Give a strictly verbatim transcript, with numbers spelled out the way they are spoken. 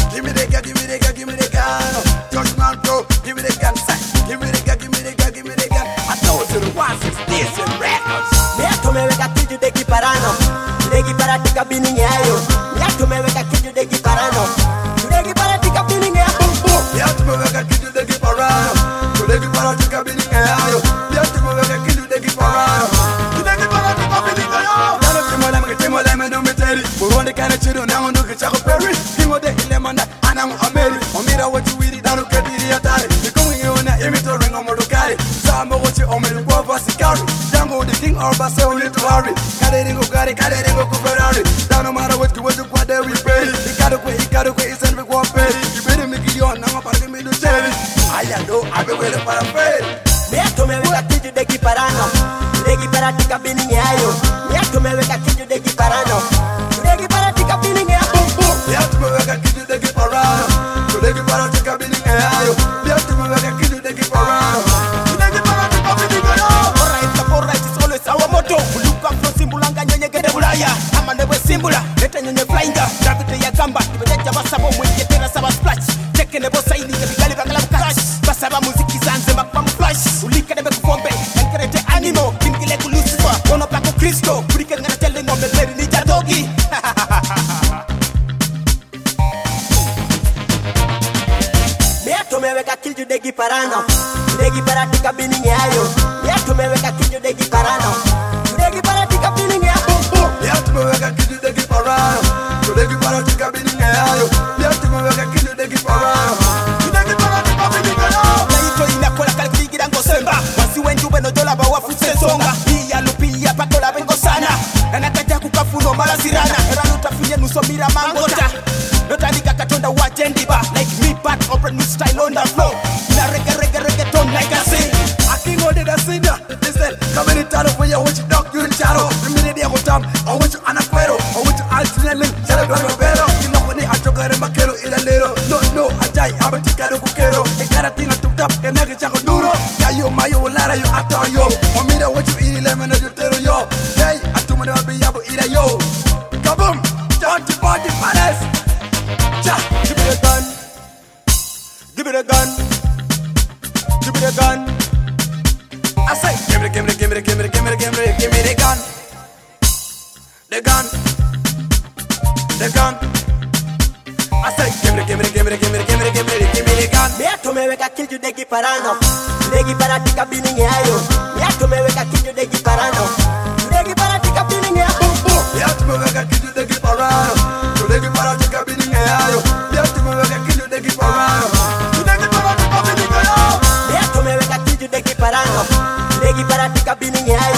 Give me the gun, give me the gun, give me the gun. Touch man bro, give me the gun, say. Give me the gun, give me the gun, give me the gun. I know to the one sixty and records. Me atumeweka kitu de kiparano. Degi para tika bini nyayo. Me atumeweka kitu de kiparano. Degi para tika bini nyayo. Me atumeweka kitu de kiparano. Degi para tika bini nyayo. Me atumeweka kitu de kiparano. Degi para tika bini nyayo. Dano timola me timola me no me teri. Burundi kana chido na ndo kichako peri. Kingo de ile manda ana mu ameri. Omira what you really dano kadiri atare. Bikongi yona imito ringo modokari. Samo what you omeri kwa vasikari. Jango the king or base only to hurry. Kare ringo kare kare ringo ku Ferrari. Dano mara what you what you kwa de we pay. Ikado kwa ikado kwa isen we kwa pay. Ibere me kiyon na mapare me do teri. Aya do abe wele para pay. Me atumeweka kitu de kiparano. Degi para tika bini nyayo. Me atumeweka kitu de kiparano. Degi para tika bini nyayo. Me atumeweka kitu de kiparano. Degi para tika bini nyayo. Me atumeweka kitu de kiparano. Degi para tika bini nyayo. Alright, the alright is always our motto. Luka from Simbulanga nyenye gede bulaya. Ama newe Simbula, leta nyenye flyinga. Gravity ya gamba, kimejeja basabo mwenye tena saba splash. Cheke nebo saini ya bigali bangala bukash. Basaba muziki zanze makpamu flash. Ulika nebe kufombe, enkerete animo. Kimgile ku Lucifer, kono pako Kristo. Kurike ngana tele ngombe leri ni jadogi. Me atumeweka kitu de kiparano. Degi para tika bini nyayo. Me atumeweka kitu de kiparano. Degi para tika bini nyayo. Me atumeweka kitu de kiparano. Degi para tika bini nyayo. Me atumeweka kitu de kiparano. Degi para tika bini nyayo. Naito inakola kalikuligira ngosemba. Wasi wenjube no dola ba wafuse songa. Pia lupia pakola bengo sana. Anakaja kukafuno mala sirana. Erano tafinye nusomira mangota. Nota nika katonda wajendiba. Like me back open new style on the floor. Na reggae reggae reggaeton like I sing. I can't go to the singer. Listen, come in the title for you. I want you dog, you in shadow. The minute they go down, I want you anaquero. I want you alternately. Shut up, I'm a better. You know when I took her in my kero in a little. No, no, I die. I'm a ticaro kero. I got a thing I took up and I get chaco duro. Yeah, you, my, you, Lara, you, after yo. For me, I want you eat lemon and you tell yo. Hey, I told me I'll be able to eat a yo. Kaboom, don't you party, panas. Give me the gun. Give me the gun. Give me the gun. I say, give me, give me, give me, give me, give me, give me, give me the gun. The gun. The gun. I say, give me, give me, give me, give me, give me, give me, give me the gun. Me atumeweka kitu de kiparano. Degi para tika bini nyayo. Me atumeweka kitu de kiparano. Degi para tika bini nyayo. Me atumeweka kitu de kiparano. Degi para tika bini nyayo. Me atumeweka kitu de kiparano. Degi para tika bini nyayo. Me atumeweka kitu de kiparano. Degi para tika bini nyayo.